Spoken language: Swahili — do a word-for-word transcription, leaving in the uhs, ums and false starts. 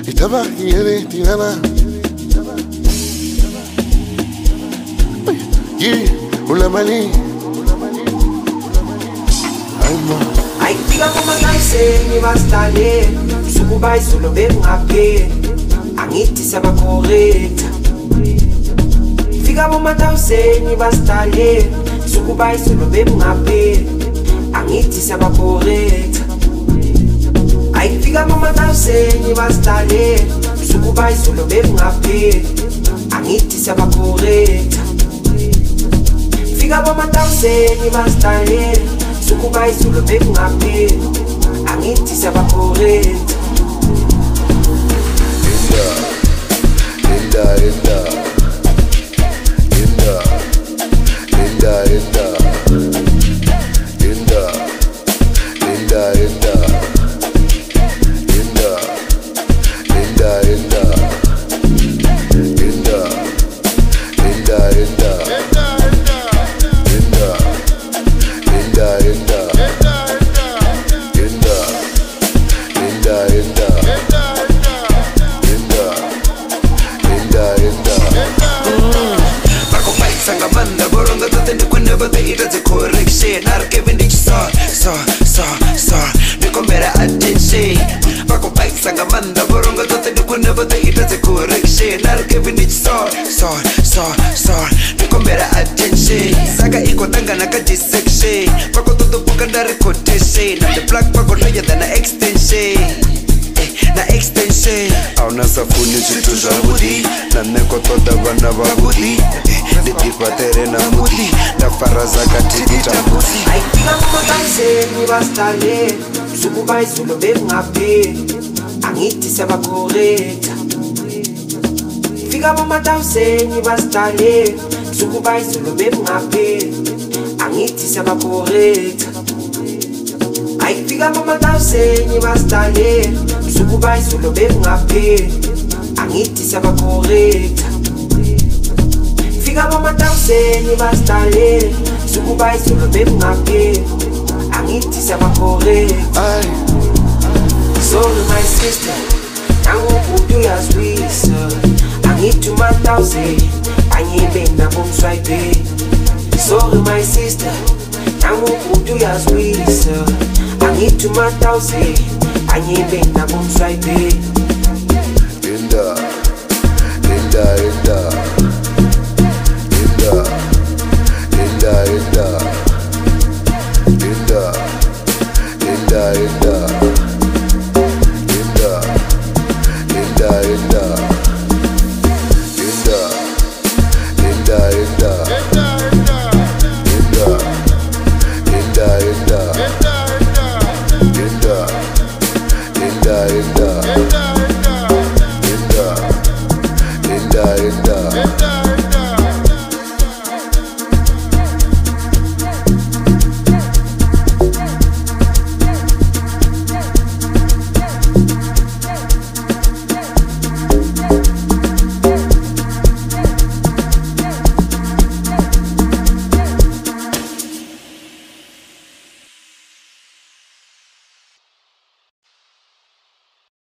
Itaba yere tirana. Yeah, ulamali. Ay fika kumatayiseni basitale sukuba izolo bengapheli angithi sabacorrecta fika kumatayiseni basitale sukuba izolo bengapheli angithi sabacorrecta ay fika kumatayiseni basitale sukuba izolo bengapheli angithi sabacorrecta fika kumatayiseni basitale sukuba izolo bengapheli angithi sabacorrecta Linda, linda, linda, linda, linda, linda, linda, linda, linda, linda, linda, linda, linda, linda, linda, linda, linda, Sangamanda boronga tote nikunever the ita the correction Not giving each song, song, song, song Nikumbera attention Bako bike sangamanda boronga tote nikunever the ita the correction Not giving each song, song, song, song Nikumbera attention Saga iko tanga naka dissection Bako toto pukanda recordation I'm the black bako loya than a extension Na extension Auna safuni chitu zabudi Na neko toda vana babudi Nitipatere na mudi Na faraza katikita mudi ay fika kumatayiseni basitale sukuba izolo bengapheli angithi sabacorrecta fika kumatayiseni basitale sukuba izolo bengapheli angithi sabacorrecta ay fika kumatayiseni basitale sukuba izolo bengapheli angithi sabacorrecta fika kumatayiseni basitale sukuba izolo bengapheli angithi sabacorrecta sorry my sister nangokuthi uyazwisa angithi umatayiseni anyibe nabomswayiphe sorry my sister nangokuthi uyazwisa angithi umatayiseni anyibe nabomswayiphe Linda, linda, linda, linda, linda, linda, linda, linda, linda, linda, linda, linda, linda, linda, linda, linda, linda, linda, linda, linda,